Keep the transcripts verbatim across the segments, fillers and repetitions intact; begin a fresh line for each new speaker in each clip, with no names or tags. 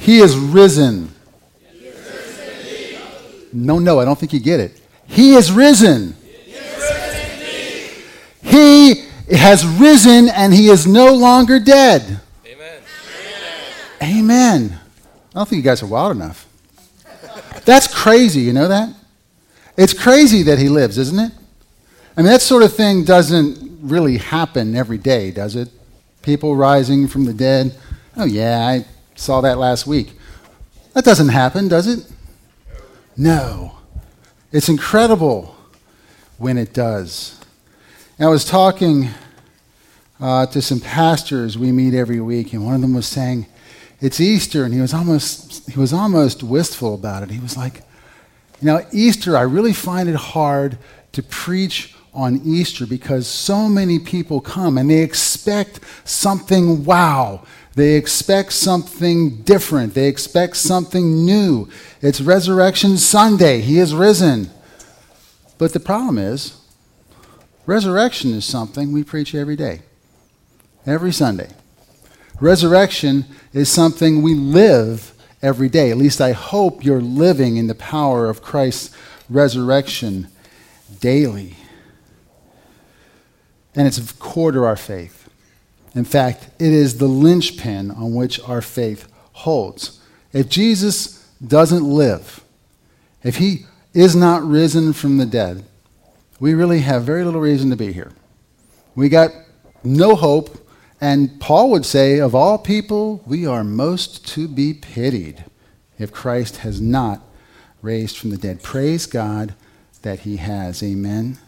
He is risen. He is risen no, no, I don't think you get it. He is risen. He is risen He has risen and he is no longer dead.
Amen.
Amen. I don't think you guys are wild enough. That's crazy, you know that? It's crazy that he lives, isn't it? I mean, that sort of thing doesn't really happen every day, does it? People rising from the dead. Oh, yeah, I saw that last week. That doesn't happen, does it? No. It's incredible when it does. And I was talking uh, to some pastors we meet every week, and one of them was saying, it's Easter, and he was almost he was almost wistful about it. He was like, you know, Easter, I really find it hard to preach on Easter because so many people come and they expect something wow. They expect something different. They expect something new. It's Resurrection Sunday. He is risen. But the problem is, resurrection is something we preach every day, every Sunday. Resurrection is something we live every day. At least I hope you're living in the power of Christ's resurrection daily. And it's core to our faith. In fact, it is the linchpin on which our faith holds. If Jesus doesn't live, if he is not risen from the dead, we really have very little reason to be here. We got no hope. And Paul would say, of all people, we are most to be pitied if Christ has not raised from the dead. Praise God that he has. Amen. Amen.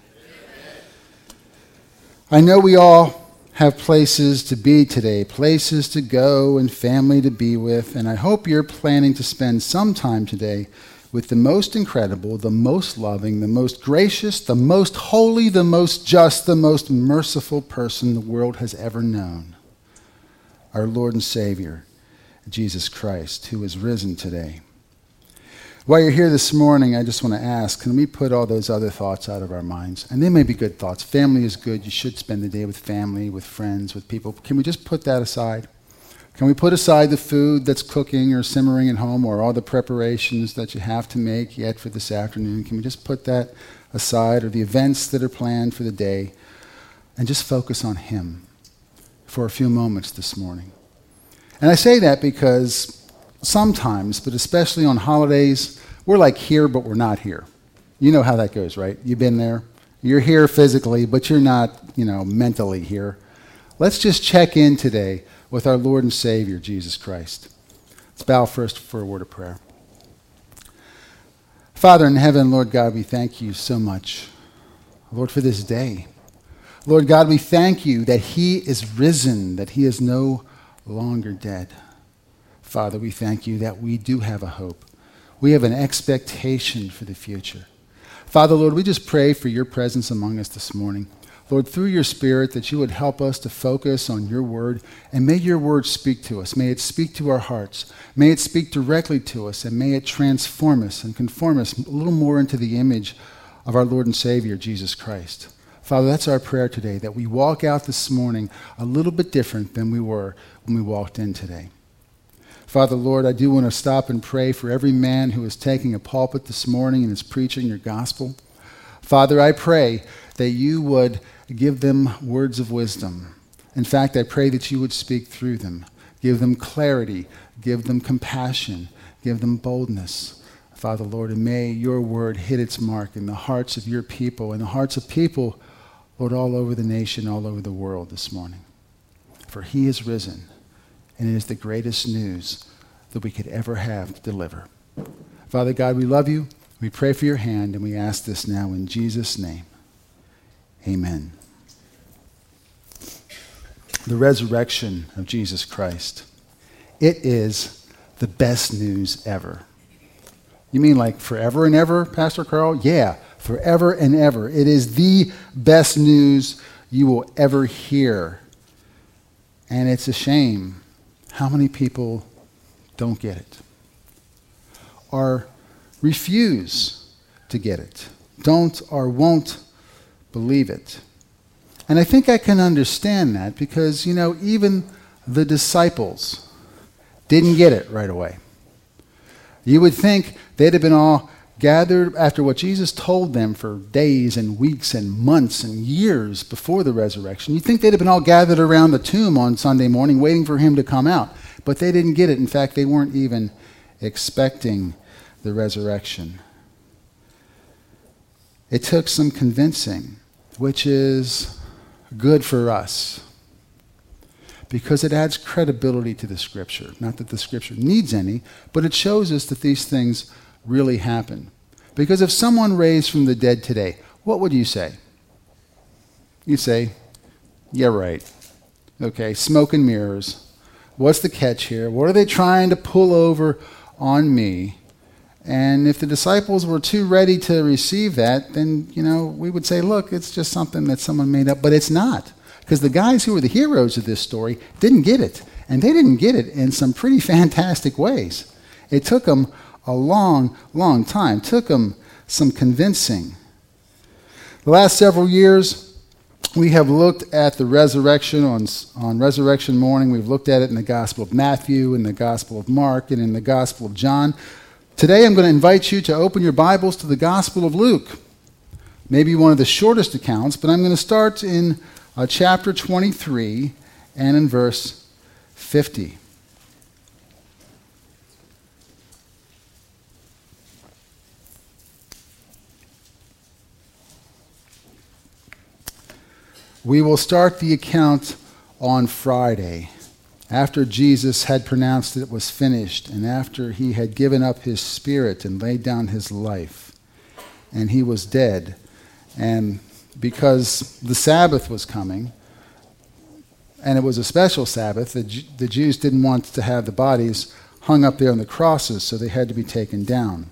I know we all have places to be today, places to go and family to be with, and I hope you're planning to spend some time today with the most incredible, the most loving, the most gracious, the most holy, the most just, the most merciful person the world has ever known. Our Lord and Savior, Jesus Christ, who is risen today. While you're here this morning, I just want to ask, can we put all those other thoughts out of our minds? And they may be good thoughts. Family is good. You should spend the day with family, with friends, with people. Can we just put that aside? Can we put aside the food that's cooking or simmering at home or all the preparations that you have to make yet for this afternoon? Can we just put that aside, or the events that are planned for the day, and just focus on him for a few moments this morning? And I say that because sometimes, but especially on holidays, we're like here, but we're not here. You know how that goes, right? You've been there. You're here physically, but you're not, you know, mentally here. Let's just check in today with our Lord and Savior, Jesus Christ. Let's bow first for a word of prayer. Father in heaven, Lord God, we thank you so much, Lord, for this day. Lord God, we thank you that he is risen, that he is no longer dead. Father, we thank you that we do have a hope. We have an expectation for the future. Father, Lord, we just pray for your presence among us this morning. Lord, through your Spirit, that you would help us to focus on your word, and may your word speak to us. May it speak to our hearts. May it speak directly to us, and may it transform us and conform us a little more into the image of our Lord and Savior, Jesus Christ. Father, that's our prayer today, that we walk out this morning a little bit different than we were when we walked in today. Father, Lord, I do want to stop and pray for every man who is taking a pulpit this morning and is preaching your gospel. Father, I pray that you would give them words of wisdom. In fact, I pray that you would speak through them. Give them clarity. Give them compassion. Give them boldness. Father, Lord, and may your word hit its mark in the hearts of your people and the hearts of people, Lord, all over the nation, all over the world this morning. For he is risen, and it is the greatest news that we could ever have to deliver. Father God, we love you. We pray for your hand, and we ask this now in Jesus' name. Amen. The resurrection of Jesus Christ. It is the best news ever. You mean like forever and ever, Pastor Carl? Yeah, forever and ever. It is the best news you will ever hear. And it's a shame how many people don't get it or refuse to get it, don't or won't believe it. And I think I can understand that because, you know, even the disciples didn't get it right away. You would think they'd have been all gathered after what Jesus told them for days and weeks and months and years before the resurrection. You'd think they'd have been all gathered around the tomb on Sunday morning waiting for him to come out. But they didn't get it. In fact, they weren't even expecting the resurrection. It took some convincing, which is good for us, because it adds credibility to the Scripture. Not that the Scripture needs any, but it shows us that these things really happen. Because if someone raised from the dead today, what would you say? You say, yeah, right. Okay, smoke and mirrors. What's the catch here? What are they trying to pull over on me? And if the disciples were too ready to receive that, then, you know, we would say, look, it's just something that someone made up. But it's not. Because the guys who were the heroes of this story didn't get it. And they didn't get it in some pretty fantastic ways. It took them a long, long time. It took them some convincing. The last several years, we have looked at the resurrection on, on resurrection morning. We've looked at it in the Gospel of Matthew, in the Gospel of Mark, and in the Gospel of John. Today I'm going to invite you to open your Bibles to the Gospel of Luke. Maybe one of the shortest accounts, but I'm going to start in uh, chapter twenty-three and in verse fifty. We will start the account on Friday, after Jesus had pronounced that it was finished, and after he had given up his spirit and laid down his life, and he was dead. And because the Sabbath was coming, and it was a special Sabbath, the, the Jews didn't want to have the bodies hung up there on the crosses, so they had to be taken down.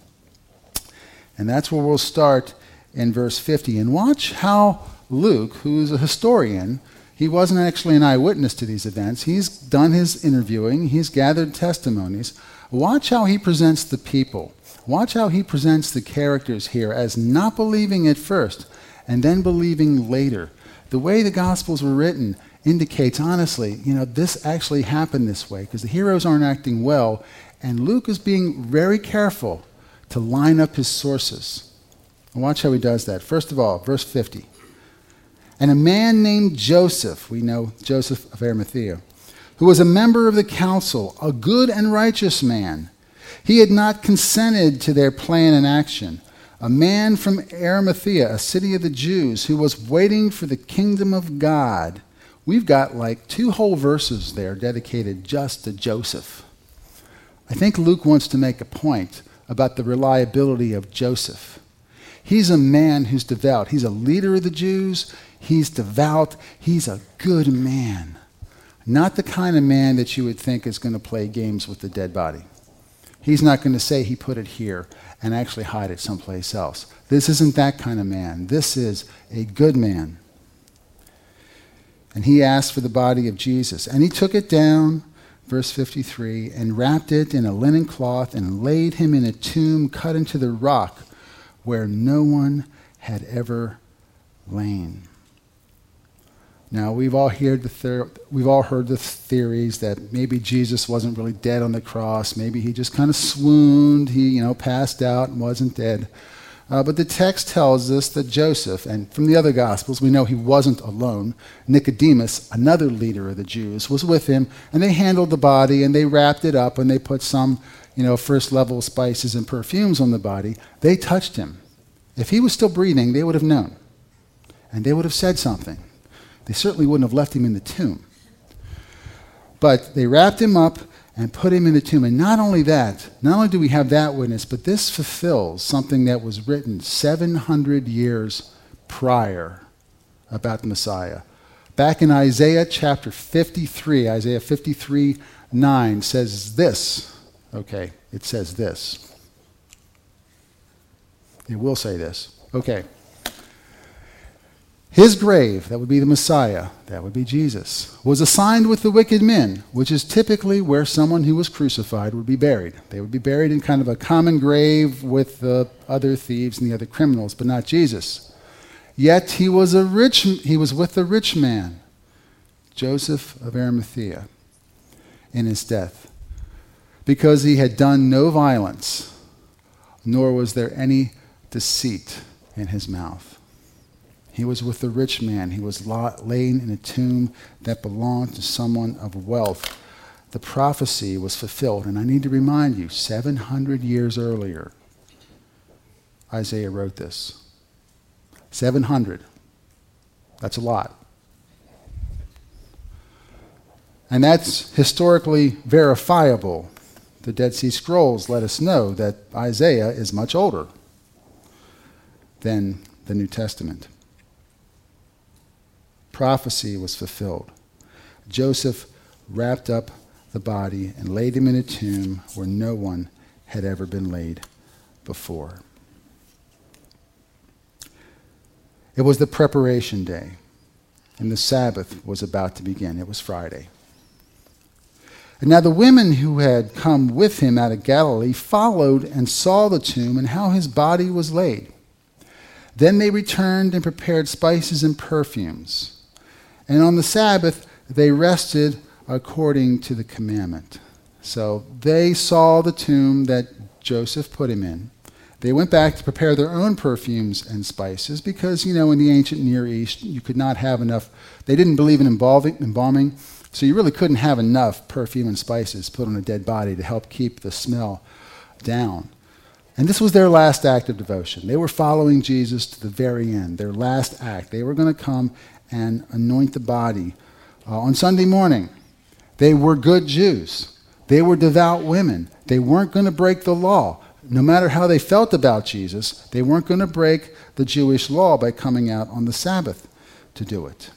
And that's where we'll start in verse fifty. And watch how Luke, who's a historian, he wasn't actually an eyewitness to these events. He's done his interviewing. He's gathered testimonies. Watch how he presents the people. Watch how he presents the characters here as not believing at first and then believing later. The way the Gospels were written indicates, honestly, you know, this actually happened this way because the heroes aren't acting well, and Luke is being very careful to line up his sources. And watch how he does that. First of all, verse fifty. And a man named Joseph, we know Joseph of Arimathea, who was a member of the council, a good and righteous man. He had not consented to their plan and action. A man from Arimathea, a city of the Jews, who was waiting for the kingdom of God. We've got like two whole verses there dedicated just to Joseph. I think Luke wants to make a point about the reliability of Joseph. He's a man who's devout. He's a leader of the Jews. He's devout. He's a good man. Not the kind of man that you would think is going to play games with the dead body. He's not going to say he put it here and actually hide it someplace else. This isn't that kind of man. This is a good man. And he asked for the body of Jesus. And he took it down, verse fifty-three, and wrapped it in a linen cloth and laid him in a tomb cut into the rock where no one had ever lain. Now, we've all heard the ther- we've all heard the theories that maybe Jesus wasn't really dead on the cross. Maybe he just kind of swooned. He, you know, passed out and wasn't dead. Uh, but the text tells us that Joseph, and from the other Gospels, we know he wasn't alone. Nicodemus, another leader of the Jews, was with him, and they handled the body, and they wrapped it up, and they put some, you know, first-level spices and perfumes on the body. They touched him. If he was still breathing, they would have known, and they would have said something. They certainly wouldn't have left him in the tomb. But they wrapped him up and put him in the tomb. And not only that, not only do we have that witness, but this fulfills something that was written seven hundred years prior about the Messiah. Back in Isaiah chapter fifty-three, Isaiah fifty-three nine says this. Okay, it says this. It will say this. Okay. His grave, that would be the Messiah, that would be Jesus, was assigned with the wicked men, which is typically where someone who was crucified would be buried. They would be buried in kind of a common grave with the other thieves and the other criminals, but not Jesus. Yet he was a rich, he was with a rich man, Joseph of Arimathea, in his death. because he had done no violence, nor was there any deceit in his mouth. He was with the rich man. He was laid in a tomb that belonged to someone of wealth. The prophecy was fulfilled. And I need to remind you, seven hundred years earlier, Isaiah wrote this. seven hundred. That's a lot. And that's historically verifiable. The Dead Sea Scrolls let us know that Isaiah is much older than the New Testament. Prophecy was fulfilled. Joseph wrapped up the body and laid him in a tomb where no one had ever been laid before. It was the preparation day, and the Sabbath was about to begin. It was Friday. And now the women who had come with him out of Galilee followed and saw the tomb and how his body was laid. Then they returned and prepared spices and perfumes. And on the Sabbath they rested according to the commandment. So they saw the tomb that Joseph put him in. They went back to prepare their own perfumes and spices because, you know, in the ancient Near East, you could not have enough. They didn't believe in embalming, so you really couldn't have enough perfume and spices put on a dead body to help keep the smell down. And this was their last act of devotion. They were following Jesus to the very end, their last act. They were going to come and anoint the body uh, on Sunday morning. They were good Jews. They were devout women. They weren't going to break the law. No matter how they felt about Jesus, they weren't going to break the Jewish law by coming out on the Sabbath to do it.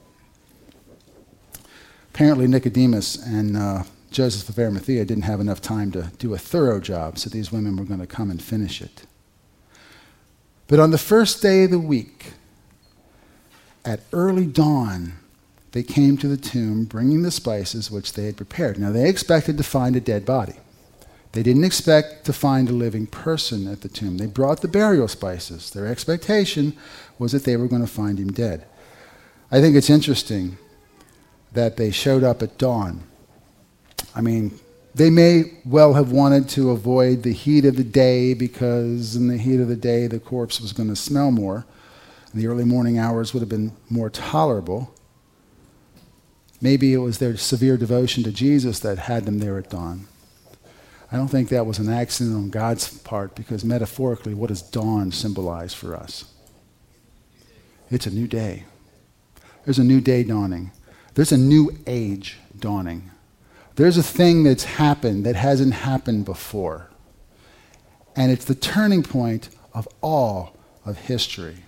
Apparently Nicodemus and uh, Joseph of Arimathea didn't have enough time to do a thorough job, so these women were going to come and finish it. But on the first day of the week, at early dawn, they came to the tomb bringing the spices which they had prepared. Now they expected to find a dead body. They didn't expect to find a living person at the tomb. They brought the burial spices. Their expectation was that they were going to find him dead. I think it's interesting that they showed up at dawn. I mean, they may well have wanted to avoid the heat of the day because in the heat of the day the corpse was going to smell more. The early morning hours would have been more tolerable. Maybe it was their severe devotion to Jesus that had them there at dawn. I don't think that was an accident on God's part because metaphorically, what does dawn symbolize for us? It's a new day. There's a new day dawning. There's a new age dawning. There's a thing that's happened that hasn't happened before. And it's the turning point of all of history.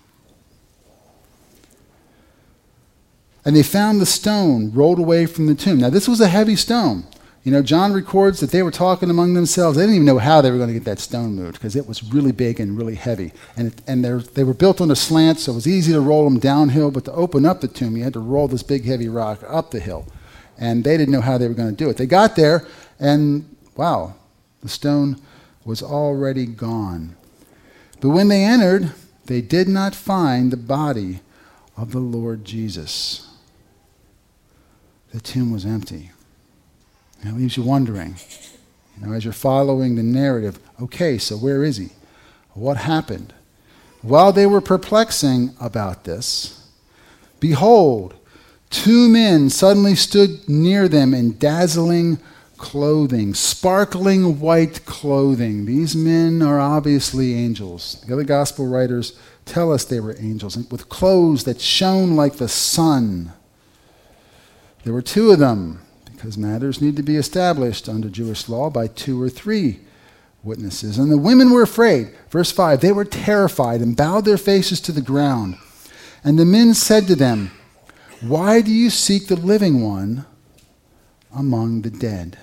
And they found the stone rolled away from the tomb. Now, this was a heavy stone. You know, John records that they were talking among themselves. They didn't even know how they were going to get that stone moved because it was really big and really heavy. And, it, and they were built on a slant, so it was easy to roll them downhill. But to open up the tomb, you had to roll this big, heavy rock up the hill. And they didn't know how they were going to do it. They got there, and wow, the stone was already gone. But when they entered, they did not find the body of the Lord Jesus. The tomb was empty. It leaves you wondering, you know, as you're following the narrative, okay, so where is he? What happened? While they were perplexing about this, behold, two men suddenly stood near them in dazzling clothing, sparkling white clothing. These men are obviously angels. The other gospel writers tell us they were angels, with clothes that shone like the sun. There were two of them, because matters need to be established under Jewish law by two or three witnesses. And the women were afraid. Verse five, they were terrified and bowed their faces to the ground. And the men said to them, why do you seek the living one among the dead?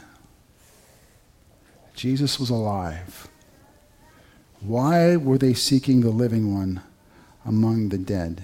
Jesus was alive. Why were they seeking the living one among the dead?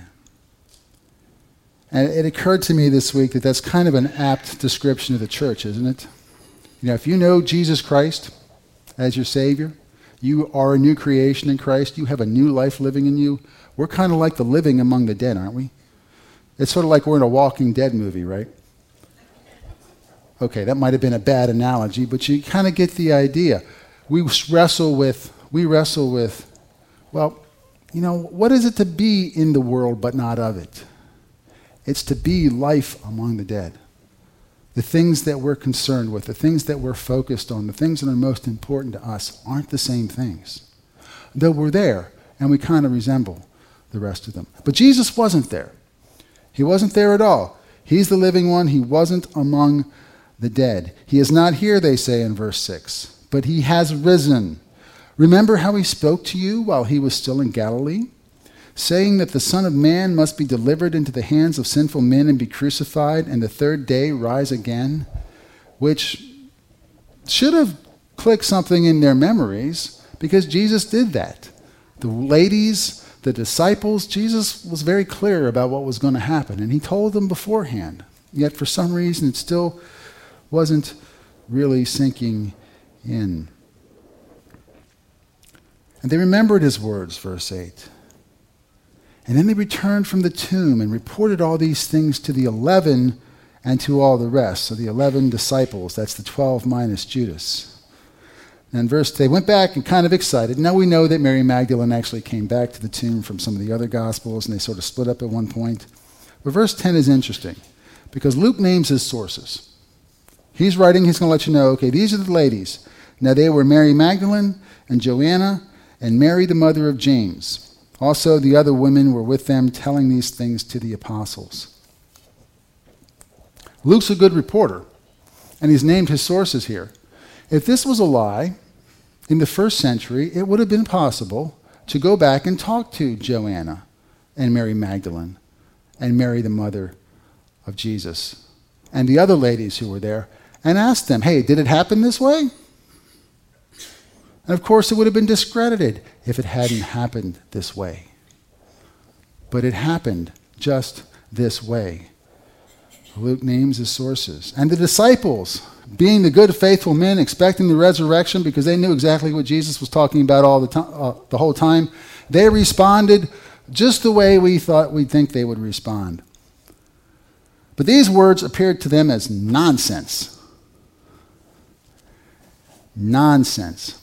And it occurred to me this week that that's kind of an apt description of the church, isn't it? You know, if you know Jesus Christ as your Savior, you are a new creation in Christ, you have a new life living in you, we're kind of like the living among the dead, aren't we? It's sort of like we're in a Walking Dead movie, right? Okay, that might have been a bad analogy, but you kind of get the idea. We wrestle with, we wrestle with, well, you know, what is it to be in the world but not of it? It's to be life among the dead. The things that we're concerned with, the things that we're focused on, the things that are most important to us aren't the same things. Though we're there, and we kind of resemble the rest of them. But Jesus wasn't there. He wasn't there at all. He's the living one. He wasn't among the dead. He is not here, they say in verse six, but he has risen. Remember how he spoke to you while he was still in Galilee, saying that the Son of Man must be delivered into the hands of sinful men and be crucified, and the third day rise again, which should have clicked something in their memories, because Jesus did that. The ladies, the disciples, Jesus was very clear about what was going to happen, and he told them beforehand. Yet for some reason it still wasn't really sinking in. And they remembered his words, verse eight. And then they returned from the tomb and reported all these things to the eleven and to all the rest. So the eleven disciples, that's the twelve minus Judas. And verse, they went back and kind of excited. Now we know that Mary Magdalene actually came back to the tomb from some of the other Gospels, and they sort of split up at one point. But verse ten is interesting, because Luke names his sources. He's writing, he's going to let you know, okay, these are the ladies. Now they were Mary Magdalene and Joanna and Mary, the mother of James. Also, the other women were with them, telling these things to the apostles. Luke's a good reporter, and he's named his sources here. If this was a lie, in the first century, it would have been possible to go back and talk to Joanna and Mary Magdalene and Mary, the mother of Jesus, and the other ladies who were there, and ask them, hey, did it happen this way? And of course, it would have been discredited if it hadn't happened this way. But it happened just this way. Luke names his sources. And the disciples, being the good, faithful men, expecting the resurrection because they knew exactly what Jesus was talking about all the time, uh, the whole time, they responded just the way we thought we'd think they would respond. But these words appeared to them as nonsense. Nonsense.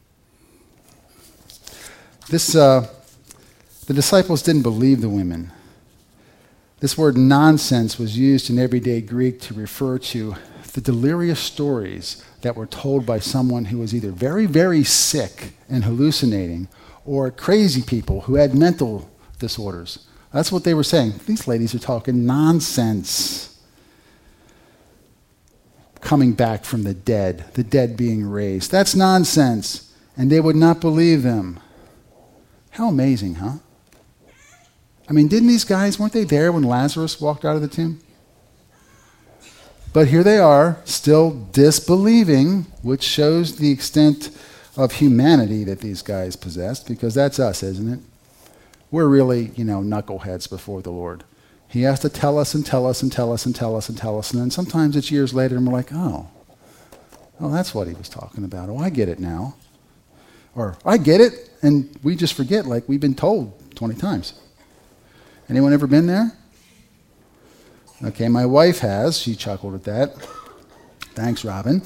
This, uh, the disciples didn't believe the women. This word nonsense was used in everyday Greek to refer to the delirious stories that were told by someone who was either very, very sick and hallucinating, or crazy people who had mental disorders. That's what they were saying. These ladies are talking nonsense. Coming back from the dead, the dead being raised. That's nonsense. And they would not believe them. How amazing, huh? I mean, didn't these guys, weren't they there when Lazarus walked out of the tomb? But here they are, still disbelieving, which shows the extent of humanity that these guys possessed, because that's us, isn't it? We're really, you know, knuckleheads before the Lord. He has to tell us and tell us and tell us and tell us and tell us, and then sometimes it's years later and we're like, oh, oh, that's what he was talking about. Oh, I get it now. Or, I get it, and we just forget like we've been told twenty times. Anyone ever been there? Okay, my wife has. She chuckled at that. Thanks, Robin.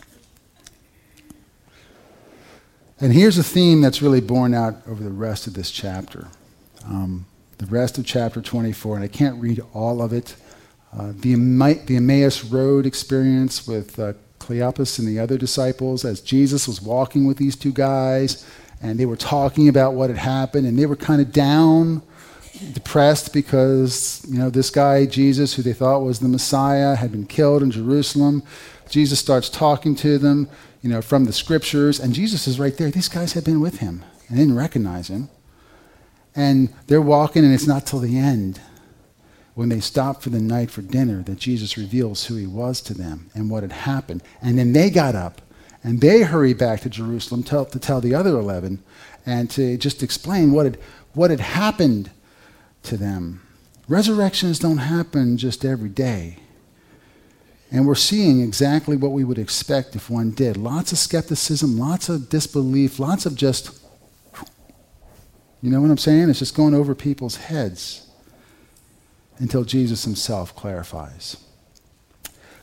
And here's a theme that's really borne out over the rest of this chapter. Um, the rest of chapter twenty-four, and I can't read all of it. Uh, the, Emma- the Emmaus Road experience with uh, Cleopas and the other disciples as Jesus was walking with these two guys, and they were talking about what had happened, and they were kind of down, depressed because, you know, this guy, Jesus, who they thought was the Messiah, had been killed in Jerusalem. Jesus starts talking to them, you know, from the scriptures, and Jesus is right there. These guys had been with him and didn't recognize him. And they're walking, and it's not till the end, when they stop for the night for dinner, that Jesus reveals who he was to them and what had happened. And then they got up, and they hurried back to Jerusalem to, to tell the other eleven and to just explain what had, what had happened to them. Resurrections don't happen just every day. And we're seeing exactly what we would expect if one did. Lots of skepticism, lots of disbelief, lots of just, you know what I'm saying? It's just going over people's heads until Jesus himself clarifies.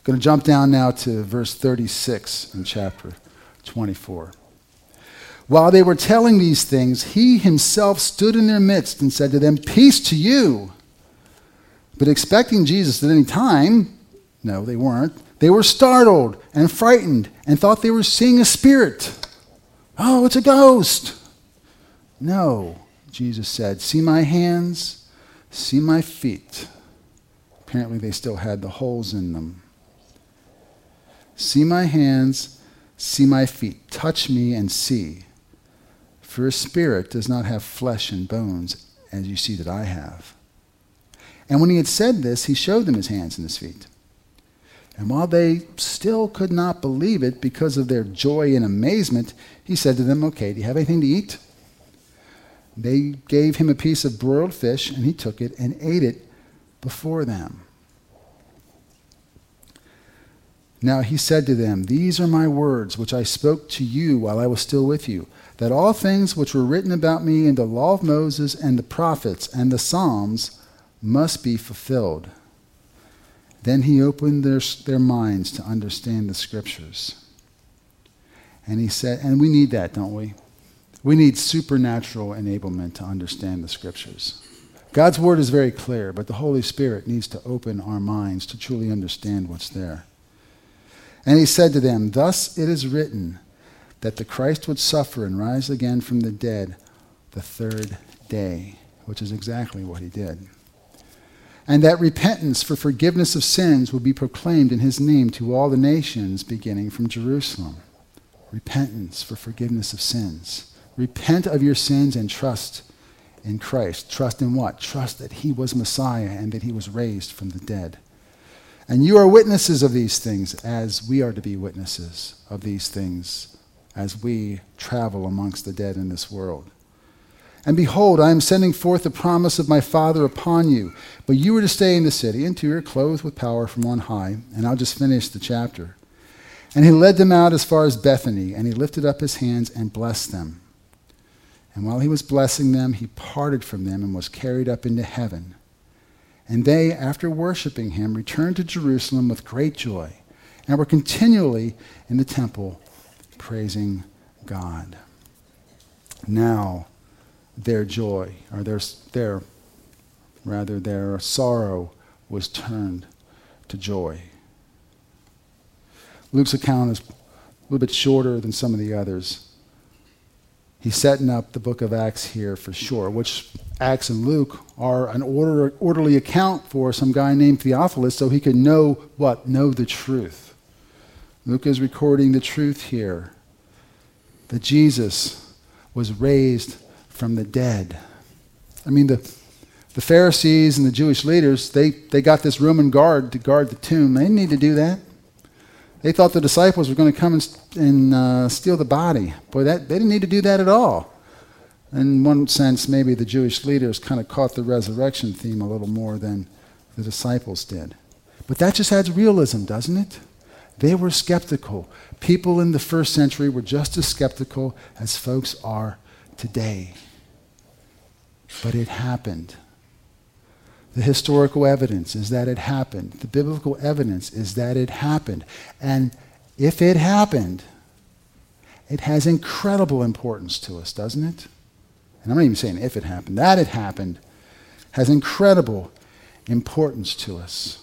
going to jump down now to verse thirty-six in chapter twenty-four. While they were telling these things, he himself stood in their midst and said to them, "Peace to you." But expecting Jesus at any time, no, they weren't. They were startled and frightened and thought they were seeing a spirit. "Oh, it's a ghost." "No," Jesus said, "see my hands, see my feet." Apparently they still had the holes in them. "See my hands, see my feet. Touch me and see. For a spirit does not have flesh and bones, as you see that I have." And when he had said this, he showed them his hands and his feet. And while they still could not believe it because of their joy and amazement, he said to them, "Okay, do you have anything to eat?" They gave him a piece of broiled fish, and he took it and ate it before them. Now he said to them, "These are my words, which I spoke to you while I was still with you, that all things which were written about me in the law of Moses and the prophets and the Psalms must be fulfilled." Then he opened their, their minds to understand the scriptures. And he said, and we need that, don't we? We need supernatural enablement to understand the scriptures. God's word is very clear, but the Holy Spirit needs to open our minds to truly understand what's there. And he said to them, "Thus it is written, that the Christ would suffer and rise again from the dead the third day," which is exactly what he did. "And that repentance for forgiveness of sins would be proclaimed in his name to all the nations, beginning from Jerusalem." Repentance for forgiveness of sins. Repent of your sins and trust in Christ. Trust in what? Trust that he was Messiah and that he was raised from the dead. "And you are witnesses of these things, as we are to be witnesses of these things as we travel amongst the dead in this world. And behold, I am sending forth the promise of my Father upon you, but you are to stay in the city until you are clothed with power from on high." And I'll just finish the chapter. "And he led them out as far as Bethany, and he lifted up his hands and blessed them. And while he was blessing them, he parted from them and was carried up into heaven. And they, after worshiping him, returned to Jerusalem with great joy, and were continually in the temple praising God." Now their joy, or their, their rather their sorrow, was turned to joy. Luke's account is a little bit shorter than some of the others. He's setting up the book of Acts here for sure, which Acts and Luke are an order, orderly account for some guy named Theophilus so he could know what? Know the truth. Luke is recording the truth here, that Jesus was raised from the dead. I mean, the, the Pharisees and the Jewish leaders, they, they got this Roman guard to guard the tomb. They didn't need to do that. They thought the disciples were going to come and, and uh, steal the body. Boy, that, they didn't need to do that at all. In one sense, maybe the Jewish leaders kind of caught the resurrection theme a little more than the disciples did. But that just adds realism, doesn't it? They were skeptical. People in the first century were just as skeptical as folks are today. But it happened. The historical evidence is that it happened. The biblical evidence is that it happened. And if it happened, it has incredible importance to us, doesn't it? And I'm not even saying if it happened. That it happened has incredible importance to us.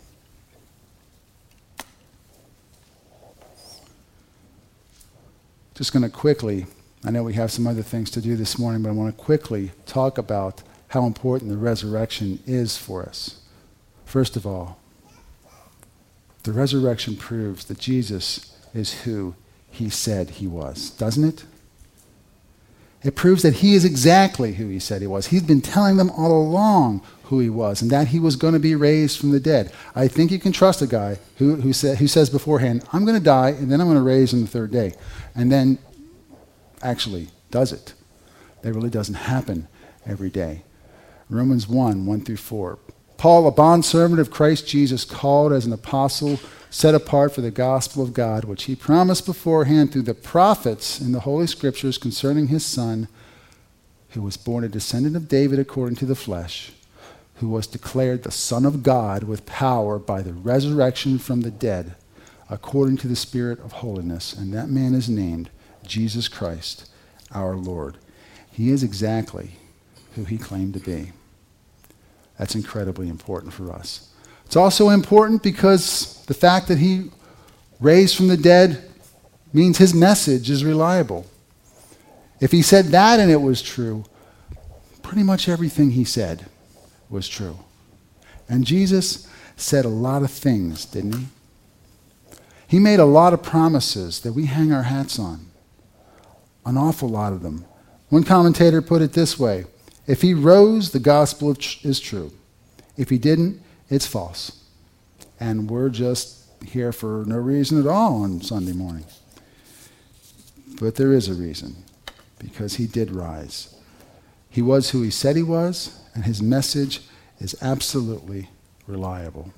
Just going to quickly, I know we have some other things to do this morning, but I want to quickly talk about how important the resurrection is for us. First of all, the resurrection proves that Jesus is who he said he was, doesn't it? It proves that he is exactly who he said he was. He's been telling them all along who he was and that he was going to be raised from the dead. I think you can trust a guy who, who, say, who says beforehand, I'm going to die and then I'm going to raise on the third day. And then actually does it. That really doesn't happen every day. Romans one, one through four. Paul, a bondservant of Christ Jesus, called as an apostle, set apart for the gospel of God, which he promised beforehand through the prophets in the Holy Scriptures concerning his Son, who was born a descendant of David according to the flesh, who was declared the Son of God with power by the resurrection from the dead, according to the Spirit of holiness. And that man is named Jesus Christ, our Lord. He is exactly who he claimed to be. That's incredibly important for us. It's also important because the fact that he raised from the dead means his message is reliable. If he said that and it was true, pretty much everything he said was true. And Jesus said a lot of things, didn't he? He made a lot of promises that we hang our hats on. An awful lot of them. One commentator put it this way: if he rose, the gospel is true. If he didn't, it's false. And we're just here for no reason at all on Sunday morning. But there is a reason, because he did rise. He was who he said he was, and his message is absolutely reliable.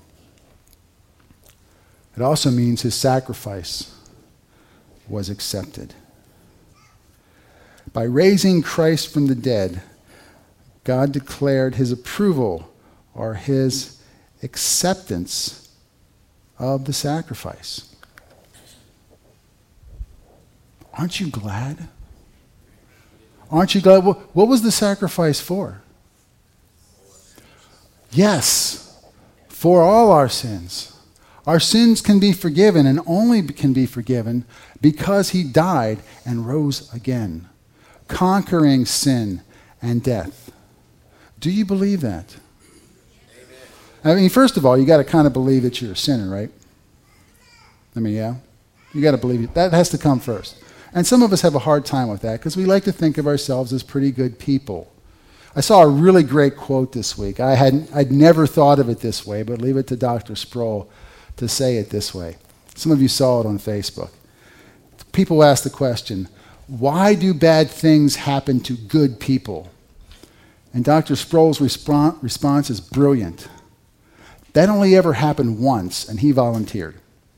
It also means his sacrifice was accepted. By raising Christ from the dead, God declared his approval or his acceptance of the sacrifice. Aren't you glad? Aren't you glad? What was the sacrifice for? Yes, for all our sins. Our sins can be forgiven, and only can be forgiven because he died and rose again, conquering sin and death. Do you believe that? Amen. I mean, first of all, you got to kind of believe that you're a sinner, right? I mean, yeah? You got to believe it. That has to come first. And some of us have a hard time with that because we like to think of ourselves as pretty good people. I saw a really great quote this week. I hadn't, I'd never thought of it this way, but leave it to Doctor Sproul to say it this way. Some of you saw it on Facebook. People ask the question, why do bad things happen to good people? And Doctor Sproul's respons- response is brilliant. That only ever happened once, and he volunteered.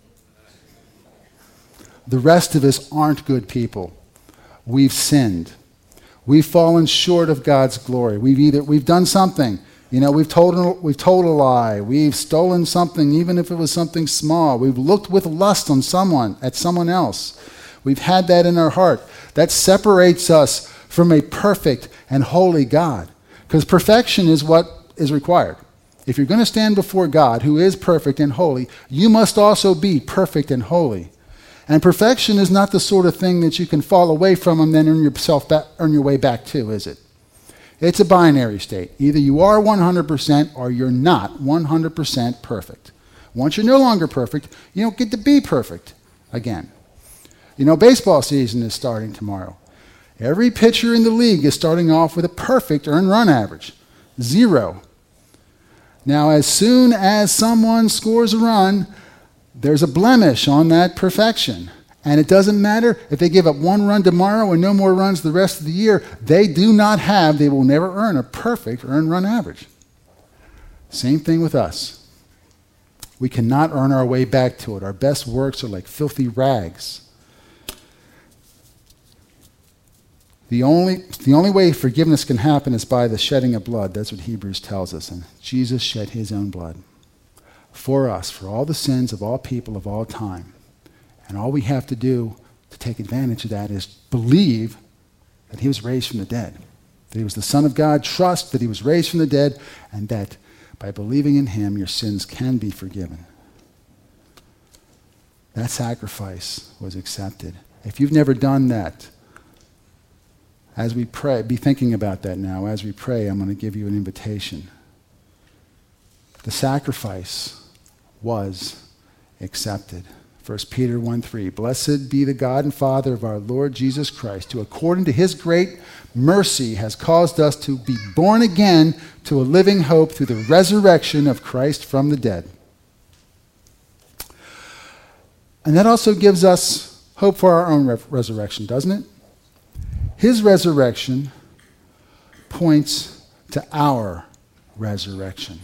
The rest of us aren't good people. We've sinned. We've fallen short of God's glory. We've either we've done something. You know, we've told we've told a lie. We've stolen something, even if it was something small. We've looked with lust on someone, at someone else. We've had that in our heart. That separates us from a perfect and holy God. Because perfection is what is required. If you're going to stand before God, who is perfect and holy, you must also be perfect and holy. And perfection is not the sort of thing that you can fall away from and then earn yourself back, earn your way back to, is it? It's a binary state. Either you are one hundred percent or you're not one hundred percent perfect. Once you're no longer perfect, you don't get to be perfect again. You know, baseball season is starting tomorrow. Every pitcher in the league is starting off with a perfect earned run average, zero. Now, as soon as someone scores a run, there's a blemish on that perfection. And it doesn't matter if they give up one run tomorrow and no more runs the rest of the year. They do not have, they will never earn a perfect earned run average. Same thing with us. We cannot earn our way back to it. Our best works are like filthy rags. The only, the only way forgiveness can happen is by the shedding of blood. That's what Hebrews tells us. And Jesus shed his own blood for us, for all the sins of all people of all time. And all we have to do to take advantage of that is believe that he was raised from the dead, that he was the Son of God, trust that he was raised from the dead, and that by believing in him, your sins can be forgiven. That sacrifice was accepted. If you've never done that, as we pray, be thinking about that now. As we pray, I'm going to give you an invitation. The sacrifice was accepted. First Peter one three, blessed be the God and Father of our Lord Jesus Christ, who according to his great mercy has caused us to be born again to a living hope through the resurrection of Christ from the dead. And that also gives us hope for our own re- resurrection, doesn't it? His resurrection points to our resurrection.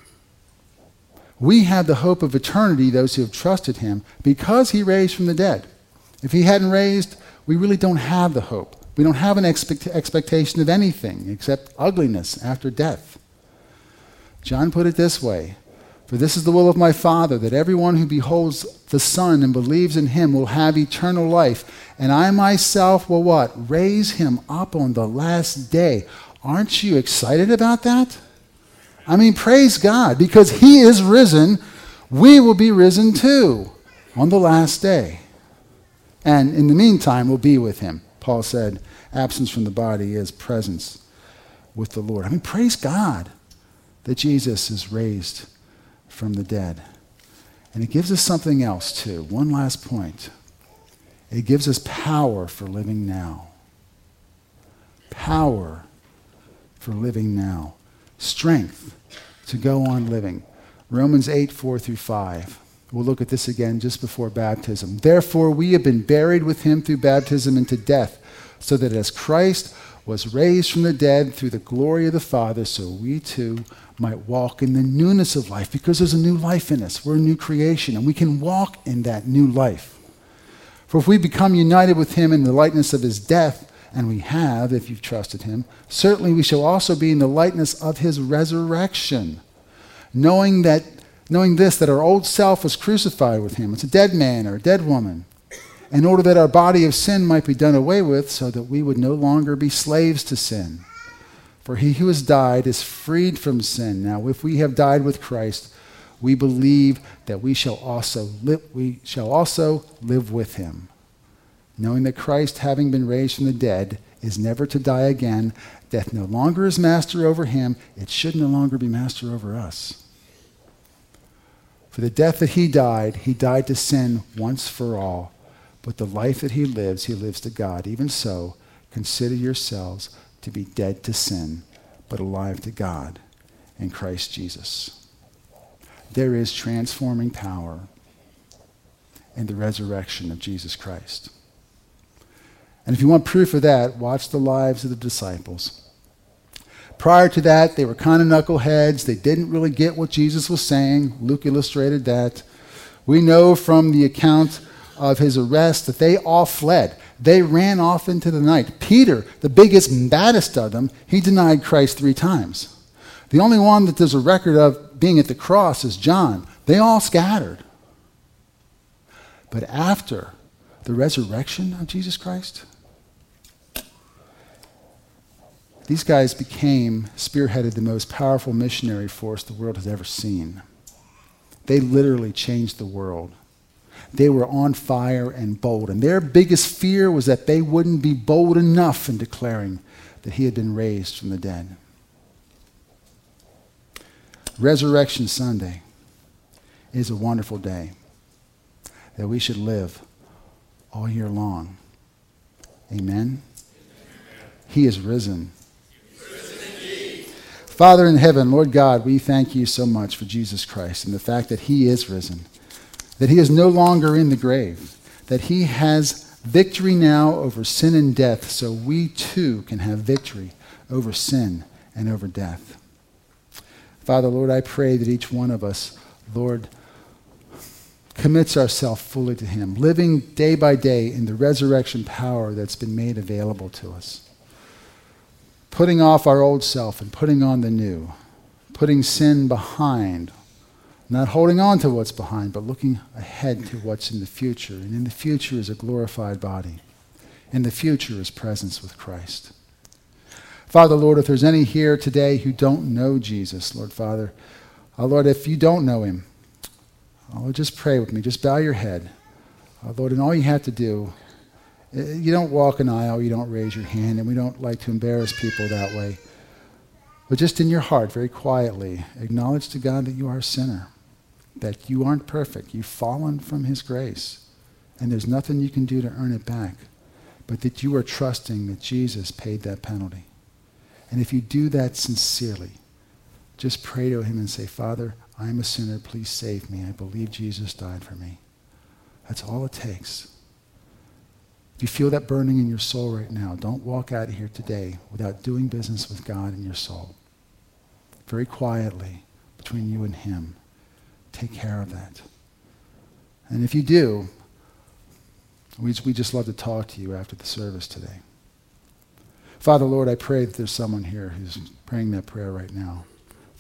We have the hope of eternity, those who have trusted him, because he raised from the dead. If he hadn't raised, we really don't have the hope. We don't have an expect- expectation of anything except ugliness after death. John put it this way, "For this is the will of my Father, that everyone who beholds the Son and believes in him will have eternal life, and I myself will" what? "Raise him up on the last day." Aren't you excited about that? I mean, praise God, because he is risen, we will be risen too on the last day. And in the meantime, we'll be with him. Paul said, absence from the body is presence with the Lord. I mean, praise God that Jesus is raised from the dead. And it gives us something else too. One last point. It gives us power for living now. Power for living now. Strength to go on living. Romans eight, four through five. We'll look at this again just before baptism. "Therefore we have been buried with him through baptism into death, so that as Christ was raised from the dead through the glory of the Father, so we too might walk in the newness of life." Because there's a new life in us. We're a new creation, and we can walk in that new life. "For if we become united with him in the likeness of his death," and we have, if you've trusted him, "certainly we shall also be in the likeness of his resurrection. Knowing that, knowing this, that our old self was crucified with him." It's a dead man or a dead woman. "In order that our body of sin might be done away with, so that we would no longer be slaves to sin. For he who has died is freed from sin. Now, if we have died with Christ, we believe that we shall also live, we shall also live with him. Knowing that Christ, having been raised from the dead, is never to die again, death no longer is master over him, it should no longer be master over us. For the death that he died, he died to sin once for all. But the life that he lives, he lives to God. Even so, consider yourselves to be dead to sin, but alive to God in Christ Jesus." There is transforming power in the resurrection of Jesus Christ. And if you want proof of that, watch the lives of the disciples. Prior to that, they were kind of knuckleheads. They didn't really get what Jesus was saying. Luke illustrated that. We know from the account of his arrest that they all fled. They ran off into the night. Peter, the biggest and baddest of them, he denied Christ three times. The only one that there's a record of being at the cross is John. They all scattered. But after the resurrection of Jesus Christ, these guys became, spearheaded the most powerful missionary force the world has ever seen. They literally changed the world. They were on fire and bold. And their biggest fear was that they wouldn't be bold enough in declaring that he had been raised from the dead. Resurrection Sunday is a wonderful day that we should live all year long. Amen? He is risen. Father in heaven, Lord God, we thank you so much for Jesus Christ and the fact that he is risen, that he is no longer in the grave, that he has victory now over sin and death, so we too can have victory over sin and over death. Father, Lord, I pray that each one of us, Lord, commits ourselves fully to him, living day by day in the resurrection power that's been made available to us. Putting off our old self and putting on the new, putting sin behind, not holding on to what's behind, but looking ahead to what's in the future. And in the future is a glorified body. In the future is presence with Christ. Father, Lord, if there's any here today who don't know Jesus, Lord Father, oh, Lord, if you don't know him, oh, Lord, just pray with me. Just bow your head. Oh, Lord, and all you have to do, you don't walk an aisle, you don't raise your hand, and we don't like to embarrass people that way. But just in your heart, very quietly, acknowledge to God that you are a sinner, that you aren't perfect. You've fallen from his grace, and there's nothing you can do to earn it back, but that you are trusting that Jesus paid that penalty. And if you do that sincerely, just pray to him and say, Father, I am a sinner. Please save me. I believe Jesus died for me. That's all it takes. If you feel that burning in your soul right now, don't walk out of here today without doing business with God in your soul. Very quietly, between you and him, take care of that. And if you do, we we just love to talk to you after the service today. Father, Lord, I pray that there's someone here who's praying that prayer right now.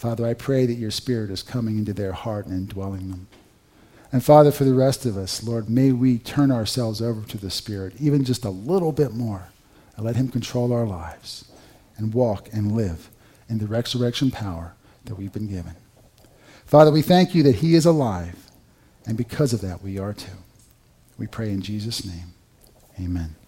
Father, I pray that your Spirit is coming into their heart and indwelling them. And Father, for the rest of us, Lord, may we turn ourselves over to the Spirit even just a little bit more and let him control our lives and walk and live in the resurrection power that we've been given. Father, we thank you that he is alive, and because of that, we are too. We pray in Jesus' name. Amen.